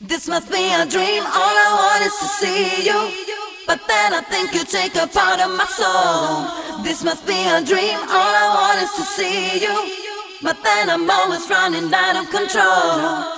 This must be a dream, all I want is to see you. But then I think you take a part of my soul. This must be a dream, all I want is to see you. But then I'm always running out of control.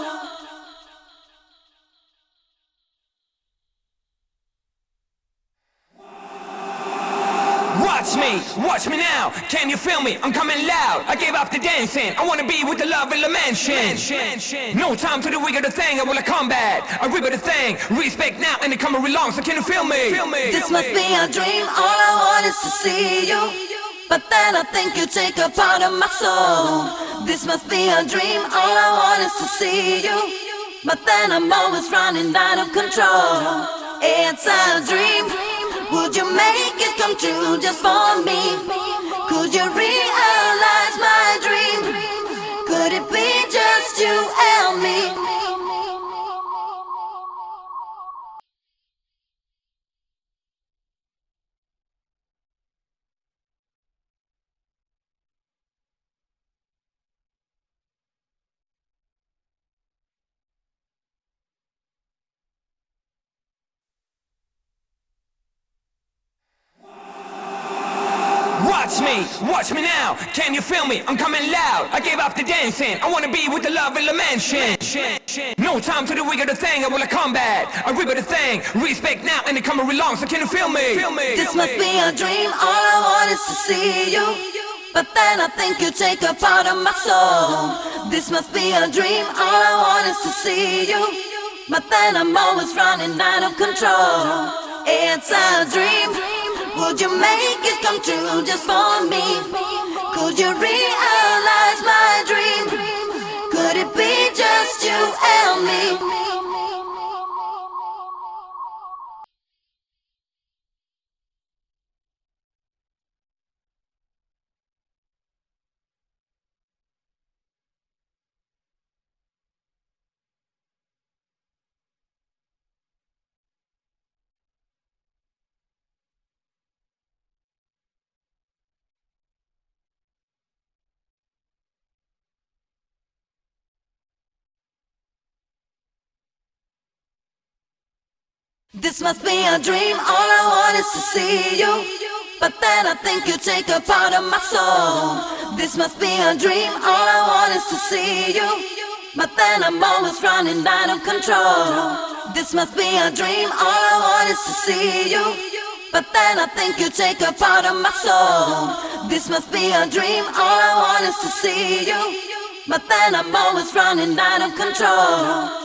Watch me now, can you feel me? I'm coming loud, I gave up the dancing. I wanna be with the love in the mansion. No time to the wig of the thing, I wanna combat. I rip of the thing, respect now and it coming along, so can you feel me? This must be a dream, all I want is to see you. But then I think you take a part of my soul. This must be a dream, all I want is to see you. But then I'm always running out of control. It's a dream. Would you make it come true just for me? Could you realize my dream? Could it be just you and me? Watch me now, can you feel me? I'm coming loud, I gave up the dancing. I wanna be with the love in the mansion. No time to the wig of the thing, I wanna combat. I rip of the thing, respect now and it coming along, so can you feel me? This must be a dream, all I want is to see you. But then I think you take a part of my soul. This must be a dream, all I want is to see you. But then I'm always running out of control. It's a dream. Would you make it come true just for me? Could you realize my dream? Could it be just you and me? This must be a dream, all I want is to see you. But then I think you take a part of my soul. This must be a dream, all I want is to see you. But then I'm always running out of control. This must be a dream, all I want is to see you. But then I think you take a part of my soul. This must be a dream, all I want is to see you. But then I'm always running out of control.